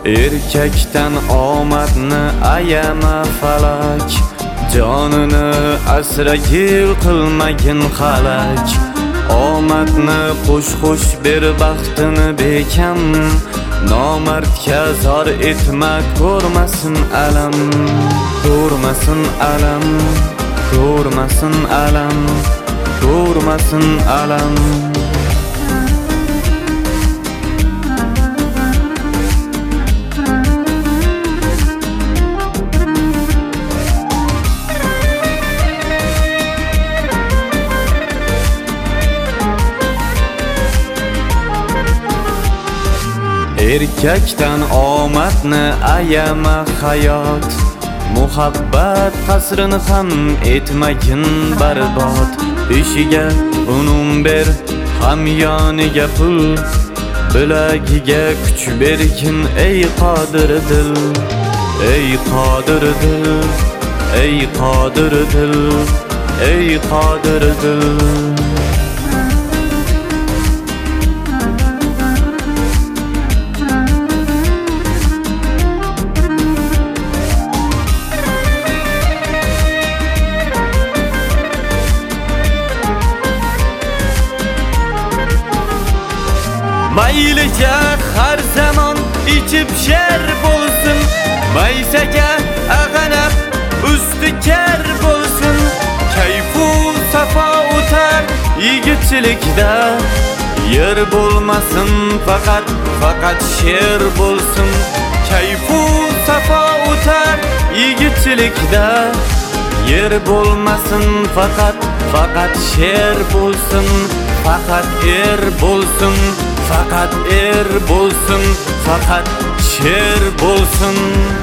Erkakdan omadni ayama falak, jonini asragil qilmagin xalak. Omadni qo'sh ber baxtini bekam, nomardga zor etma, ko'rmasin alam, ko'rmasin alam, ko'rmasin alam, ko'rmasin alam. Erkakdan omadni ayama hayot, muhabbat qasrini ham etmagin barbod. Ishiga unum ber, hamyoniga pul, bilagiga kuch bergin ey qodir dil, ey qodir dil, ey qodir dil, ey qodir dil. Mayliga har zamon ichib sher bo'lsin, maysaga ag'anab usti kar bo'lsin. Kayfu safo o'tar yigitchilikda, yer bo'lmasin faqat sher bo'lsin. Kayfu safo o'tar yigitchilikda, yer bo'lmasin faqat sher bo'lsin. Faqat er bo'lsin, faqat er bo'lsin, faqat sher bo'lsin.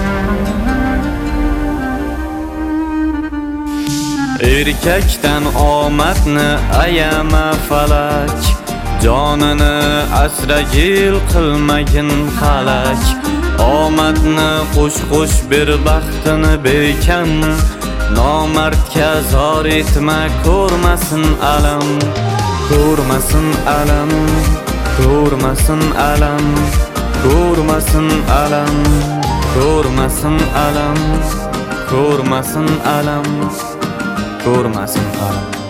Erkakdan omadni ayama falak, jonini asragil qilmagin xalak. Omadni qo'sh ber baxtini bekam, nomardga zor etma, ko'rmasin alam, ko'rmasin alam, ko'rmasin alam, ko'rmasin alam, ko'rmasin alam, ko'rmasin alam, ko'rmasin alam.